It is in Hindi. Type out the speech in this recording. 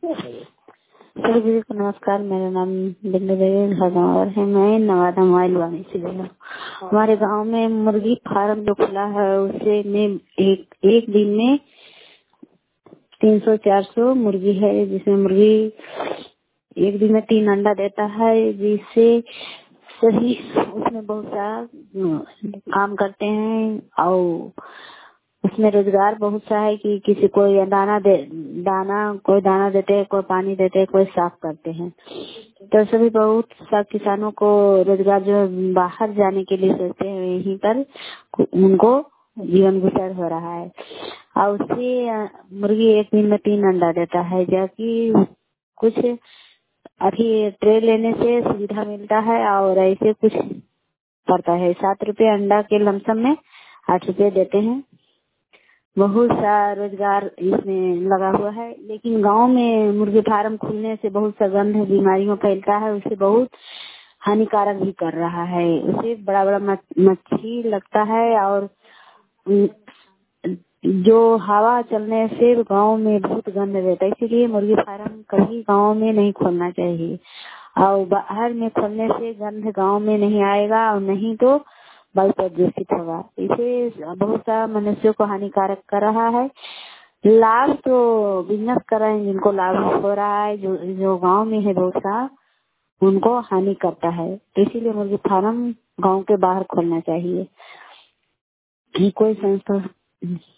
सर जी को नमस्कार। मेरा नाम बिंदु देवी भगवान है। मैं नवादा मोबाइल वाले से बोल रहा हूँ। हमारे गांव में मुर्गी फार्म जो खुला है उसे में एक दिन में 300-400 मुर्गी है, जिसमें मुर्गी एक दिन में 3 अंडा देता है, जिससे सही उसमें बहुत सारा काम करते हैं और उसमें रोजगार बहुत सा है कि किसी को कोई दाना देते हैं, कोई पानी देते हैं, कोई साफ करते हैं। तो सभी बहुत सा किसानों को रोजगार जो बाहर जाने के लिए सोचते हैं, यहीं पर उनको जीवन गुजर हो रहा है। और उससे मुर्गी एक दिन में 3 अंडा देता है, जबकि कुछ अभी ट्रे लेने से सुविधा मिलता है और ऐसे कुछ पड़ता है। 7 रुपए अंडा के लमसम में 8 रुपए देते हैं। बहुत सा रोजगार इसमें लगा हुआ है, लेकिन गांव में मुर्गी फार्म खुलने से बहुत सा गंध बीमारियों फैलता है। उसे बहुत हानिकारक भी कर रहा है। उसे बड़ा बड़ा मच्छी लगता है और जो हवा चलने से गांव में बहुत गंध रहता है। इसीलिए मुर्गी फार्म कभी गांव में नहीं खोलना चाहिए और बाहर में खोलने से गंध गांव में नहीं आएगा और नहीं तो वायु प्रदूषित होगा। इसे बहुत सा मनुष्यों को हानिकारक कर रहा है। लाभ तो बिजनेस कर रहे हैं जिनको लाभ हो रहा है, जो गांव में है बहुत सा उनको हानि करता है। तो इसीलिए मुर्गी फार्म गांव के बाहर खोलना चाहिए। कोई संस्था